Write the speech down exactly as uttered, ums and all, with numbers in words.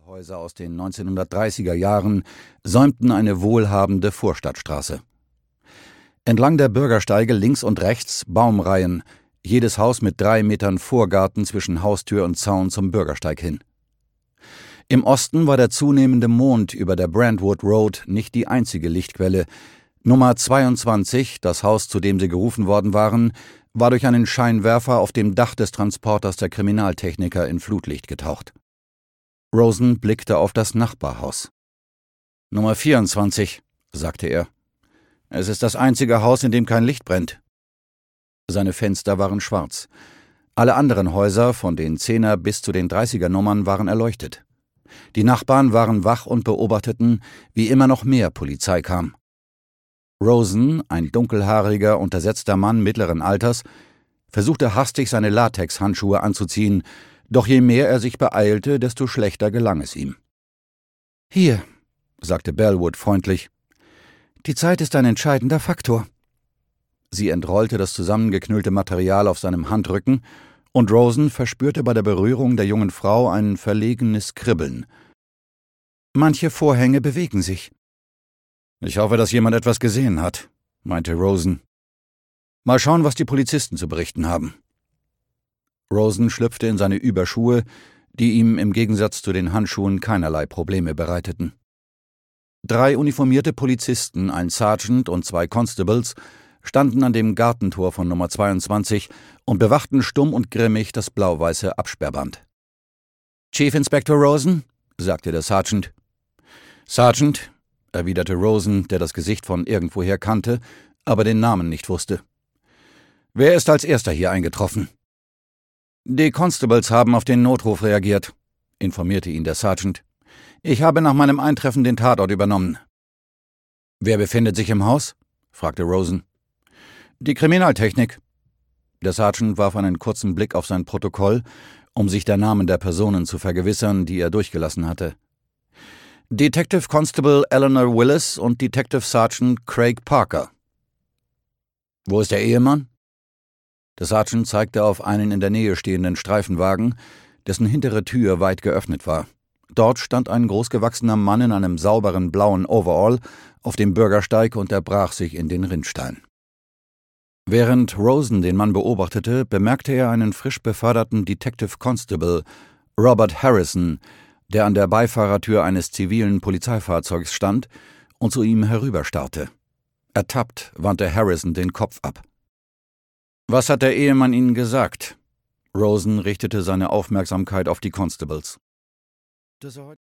Häuser aus den neunzehnhundertdreißiger Jahren säumten eine wohlhabende Vorstadtstraße. Entlang der Bürgersteige links und rechts Baumreihen, jedes Haus mit drei Metern Vorgarten zwischen Haustür und Zaun zum Bürgersteig hin. Im Osten war der zunehmende Mond über der Brentwood Road nicht die einzige Lichtquelle. Nummer zweiundzwanzig, das Haus, zu dem sie gerufen worden waren, war durch einen Scheinwerfer auf dem Dach des Transporters der Kriminaltechniker in Flutlicht getaucht. Rosen blickte auf das Nachbarhaus. »Nummer vierundzwanzig«, sagte er. »Es ist das einzige Haus, in dem kein Licht brennt.« Seine Fenster waren schwarz. Alle anderen Häuser, von den Zehner bis zu den dreißiger Nummern, waren erleuchtet. Die Nachbarn waren wach und beobachteten, wie immer noch mehr Polizei kam. Rosen, ein dunkelhaariger, untersetzter Mann mittleren Alters, versuchte hastig seine Latexhandschuhe anzuziehen, doch je mehr er sich beeilte, desto schlechter gelang es ihm. »Hier«, sagte Bellwood freundlich, »die Zeit ist ein entscheidender Faktor.« Sie entrollte das zusammengeknüllte Material auf seinem Handrücken, und Rosen verspürte bei der Berührung der jungen Frau ein verlegenes Kribbeln. »Manche Vorhänge bewegen sich.« »Ich hoffe, dass jemand etwas gesehen hat«, meinte Rosen. »Mal schauen, was die Polizisten zu berichten haben.« Rosen schlüpfte in seine Überschuhe, die ihm im Gegensatz zu den Handschuhen keinerlei Probleme bereiteten. Drei uniformierte Polizisten, ein Sergeant und zwei Constables, standen an dem Gartentor von Nummer zweiundzwanzig und bewachten stumm und grimmig das blau-weiße Absperrband. »Chief Inspector Rosen?« sagte der Sergeant. »Sergeant«, erwiderte Rosen, der das Gesicht von irgendwoher kannte, aber den Namen nicht wusste. »Wer ist als erster hier eingetroffen?« »Die Constables haben auf den Notruf reagiert«, informierte ihn der Sergeant. »Ich habe nach meinem Eintreffen den Tatort übernommen.« »Wer befindet sich im Haus?« fragte Rosen. »Die Kriminaltechnik.« Der Sergeant warf einen kurzen Blick auf sein Protokoll, um sich der Namen der Personen zu vergewissern, die er durchgelassen hatte. »Detective Constable Eleanor Willis und Detective Sergeant Craig Parker.« »Wo ist der Ehemann?« Der Sergeant zeigte auf einen in der Nähe stehenden Streifenwagen, dessen hintere Tür weit geöffnet war. Dort stand ein großgewachsener Mann in einem sauberen blauen Overall auf dem Bürgersteig und erbrach sich in den Rinnstein. Während Rosen den Mann beobachtete, bemerkte er einen frisch beförderten Detective Constable, Robert Harrison, der an der Beifahrertür eines zivilen Polizeifahrzeugs stand und zu ihm herüberstarrte. Ertappt wandte Harrison den Kopf ab. »Was hat der Ehemann Ihnen gesagt?« Rosen richtete seine Aufmerksamkeit auf die Constables.